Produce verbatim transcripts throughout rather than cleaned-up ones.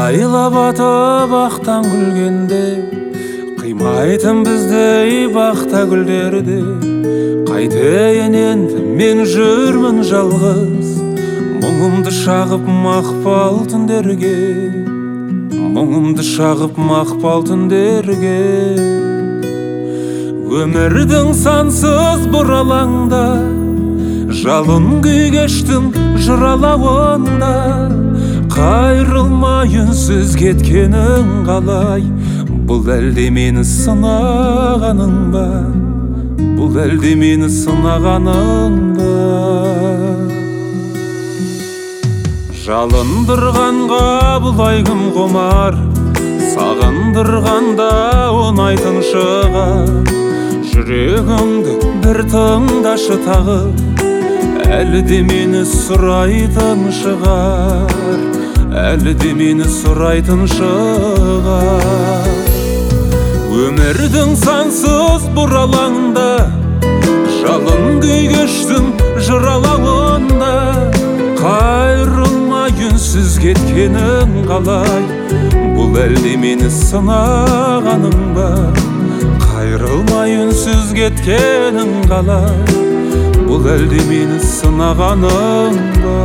жайлап атып ақтан күлгенде, қимайтын біздей бақта гүлдерді. Қайтейін енді мен жүрмін жалғыз, мұңымды шағып мақпал түндерге, мұңымды шағып мақпал түндерге. Өмірдің сансыз бұралаңда, жалын күй кештім жыралауында. Қайрылмай үнсіз кеткенің қалай, бұл әлде мені сынағаның ба, бұл әлде мені сынағаның ба. Жалындырғанға бұлай кім құмар, сағындырғанда оңайтын шығар. Жүрегімді бір тыңдашы тағы, әлі де мені сұрайтын шығар, әлі де мені сұрайтын шығар. Өмірдің сансыз бұралаңда, жалын күй кештім жыралауында. Қайрылмай үнсіз кеткенің қалай, бұл әлде мені сынағаның ба. Қайрылмай үнсіз кеткенің қалай, бұл әлде мені сынағаның ба.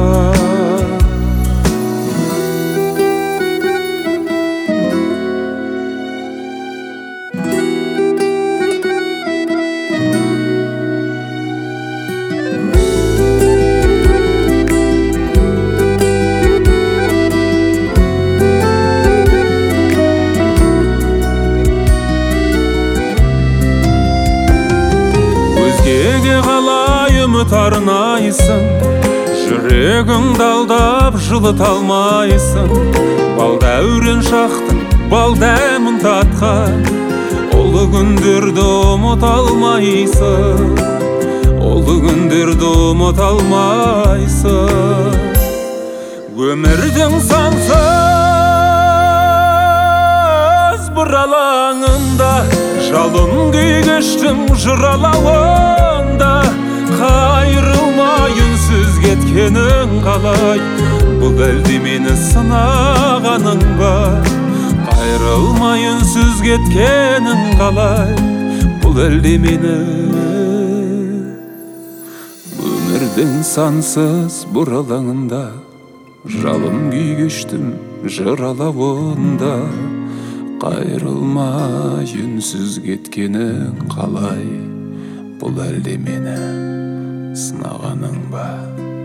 Өзгеге қалай үміт арнайсың, жүрегіңді алдап жылыта алмайсың. Бал дәурен шақтың бал дәмін татқан, ұлы күндерді ұмыта алмайсың, ұлы күндерді ұмыта алмайсың. Өмірдің сансыз бұралаңында, жалын күй кештім жыралауында. Қайрылмай үнсіз кеткенің қалай, бұл әлде мені сынағаның ба. Қайрылмай үнсіз кеткенің қалай, бұл әлде мені. Өмірдің сансыз бұралаңында, жалын күй кештім жыралауында. Қайрылмай үнсіз кеткенің қалай, бұл әлде мені сынағаның ба.